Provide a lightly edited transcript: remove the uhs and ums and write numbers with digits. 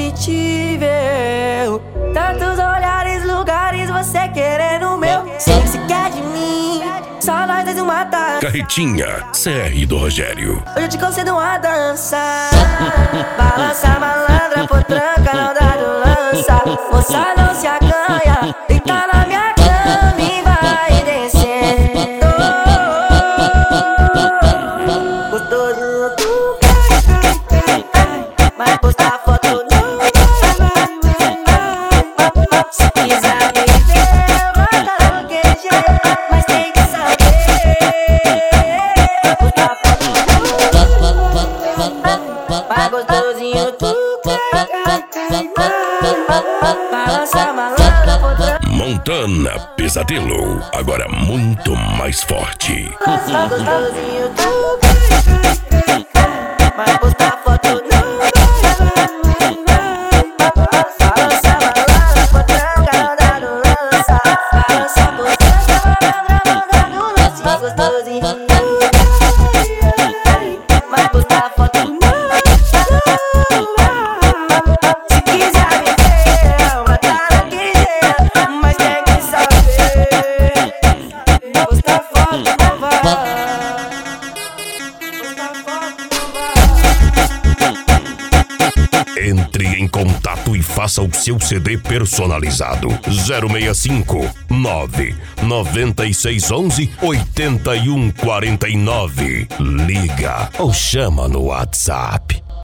me te ver. Tantos olhares, lugares, você querendo o meu. Sei que se quer de mim, só nós dois uma taça. Carretinha, CR do Rogério. Hoje eu te concedo uma dança. Balança malandra, potranca, não dá do lança. Moça não se acanha, deita na minha cama e vai descendo. Gostoso tu vai postar foto no. Se quiser me ver, vai enlouquecer, mas tem que saber. Postar foto no. Vai gostosinho tu. Balança malandra, potranca. Montana Pesadelo, agora muito mais forte. Vai gostosinho tu. Vai postar foto no. Balança malandra, potranca, não dá no lança. Balança potranca, malandra, não dá no lança. Vai gostosinho. Vai postar foto no. Se quiser me ver, vai tá naquele jeito, mas tem que saber. Postar foto não vai. Postar foto não vai. Entre em contato e faça o seu CD personalizado. 065 99611 8149. Liga ou chama no WhatsApp.